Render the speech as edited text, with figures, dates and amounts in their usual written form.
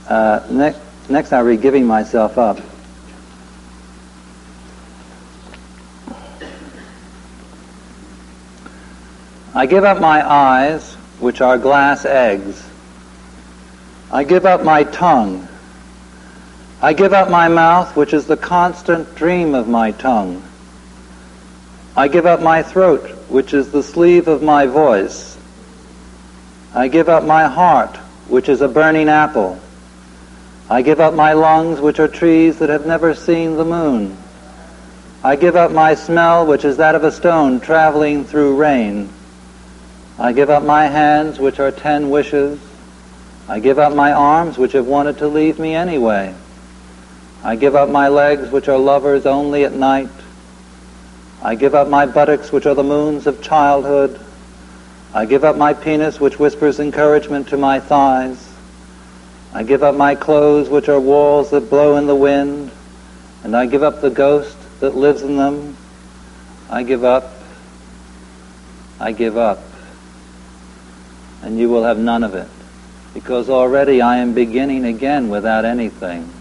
Next I read giving myself up. I give up my eyes, which are glass eggs. I give up my tongue. I give up my mouth, which is the constant dream of my tongue. I give up my throat, which is the sleeve of my voice. I give up my heart, which is a burning apple. I give up my lungs, which are trees that have never seen the moon. I give up my smell, which is that of a stone traveling through rain. I give up my hands, which are 10 wishes. I give up my arms, which have wanted to leave me anyway. I give up my legs, which are lovers only at night. I give up my buttocks, which are the moons of childhood. I give up my penis, which whispers encouragement to my thighs. I give up my clothes, which are walls that blow in the wind. And I give up the ghost that lives in them. I give up. I give up. And you will have none of it, because already I am beginning again without anything.